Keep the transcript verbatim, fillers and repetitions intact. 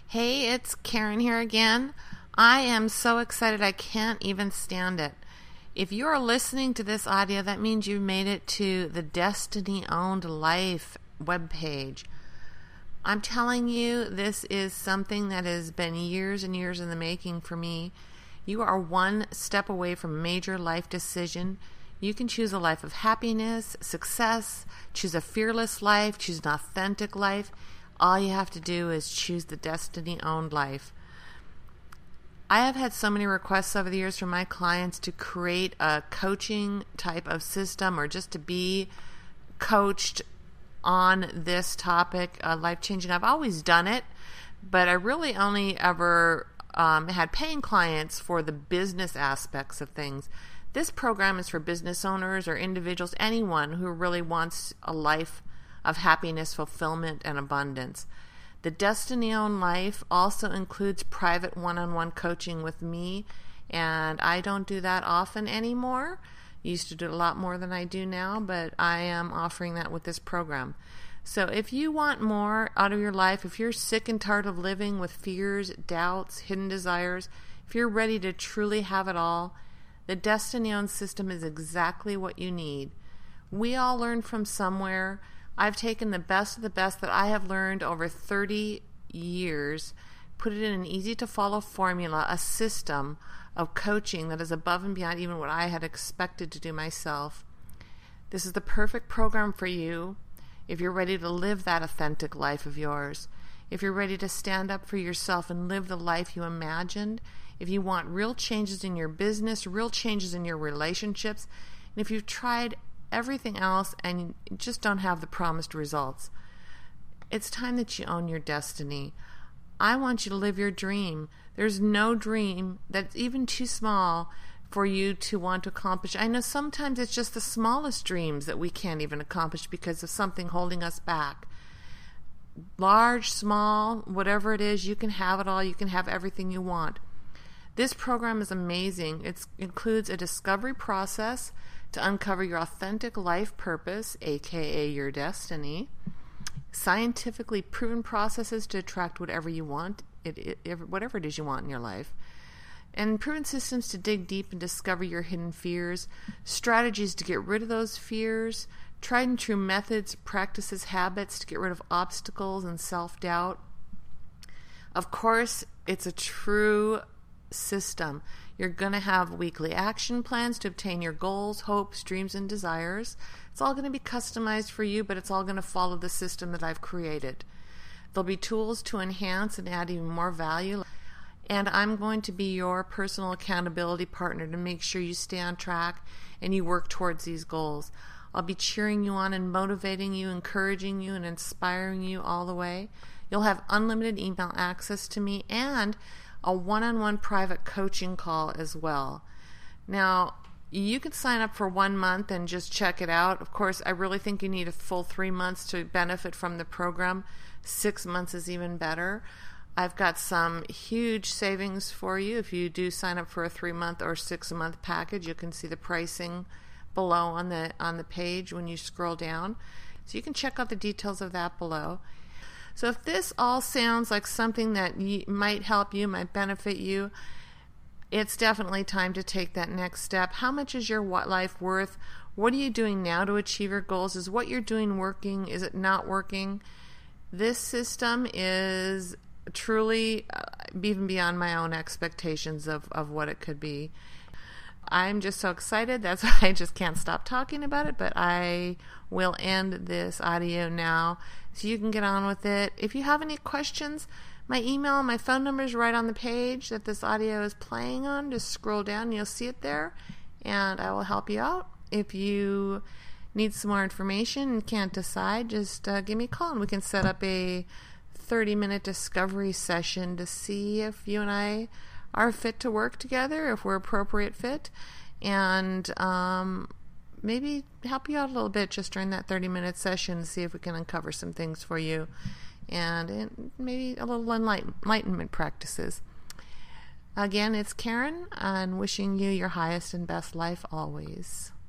Hey, it's Karen here again. I am so excited I can't even stand it. If you are listening to this audio, that means you made it to the Destiny Owned Life webpage. I'm telling you, this is something that has been years and years in the making for me. You are one step away from a major life decision. You can choose a life of happiness, success, choose a fearless life, choose an authentic life. All you have to do is choose the Destiny-Owned Life. I have had so many requests over the years from my clients to create a coaching type of system or just to be coached on this topic, uh, life-changing. I've always done it, but I really only ever um, had paying clients for the business aspects of things. This program is for business owners or individuals, anyone who really wants a life of happiness, fulfillment, and abundance. The Destiny-Owned Life also includes private one-on-one coaching with me, and I don't do that often anymore. Used to do a lot more than I do now, but I am offering that with this program. So if you want more out of your life, if you're sick and tired of living with fears, doubts, hidden desires, if you're ready to truly have it all, the Destiny-Owned system is exactly what you need. We all learn from somewhere. I've taken the best of the best that I have learned over thirty years, put it in an easy-to-follow formula, a system of coaching that is above and beyond even what I had expected to do myself. This is the perfect program for you if you're ready to live that authentic life of yours, if you're ready to stand up for yourself and live the life you imagined, if you want real changes in your business, real changes in your relationships, and if you've tried everything else and you just don't have the promised results. It's time that you own your destiny. I want you to live your dream. There's no dream that's even too small for you to want to accomplish. I know sometimes it's just the smallest dreams that we can't even accomplish because of something holding us back. Large, small, whatever it is, you can have it all. You can have everything you want. This program is amazing. It includes a discovery process to uncover your authentic life purpose, aka your destiny, scientifically proven processes to attract whatever you want, it, it, whatever it is you want in your life, and proven systems to dig deep and discover your hidden fears, strategies to get rid of those fears, tried and true methods, practices, habits to get rid of obstacles and self-doubt. Of course, it's a true system. You're going to have weekly action plans to obtain your goals, hopes, dreams, and desires. It's all going to be customized for you, but it's all going to follow the system that I've created. There'll be tools to enhance and add even more value. And I'm going to be your personal accountability partner to make sure you stay on track and you work towards these goals. I'll be cheering you on and motivating you, encouraging you, and inspiring you all the way. You'll have unlimited email access to me and a one-on-one private coaching call as well. Now, you can sign up for one month and just check it out. Of course, I really think you need a full three months to benefit from the program. Six months is even better. I've got some huge savings for you. If you do sign up for a three-month or six-month package, you can see the pricing below on the on the page when you scroll down. So you can check out the details of that below. So if this all sounds like something that might help you, might benefit you, it's definitely time to take that next step. How much is your life worth? What are you doing now to achieve your goals? Is what you're doing working? Is it not working? This system is truly uh, even beyond my own expectations of, of what it could be. I'm just so excited. That's why I just can't stop talking about it, but I will end this audio now so you can get on with it. If you have any questions, my email and my phone number is right on the page that this audio is playing on. Just scroll down and you'll see it there, and I will help you out. If you need some more information and can't decide, just uh, give me a call and we can set up a thirty-minute discovery session to see if you and I are fit to work together, if we're appropriate fit, and um, maybe help you out a little bit just during that thirty-minute session to see if we can uncover some things for you and, and maybe a little enlighten- enlightenment practices. Again, it's Karen, and wishing you your highest and best life always.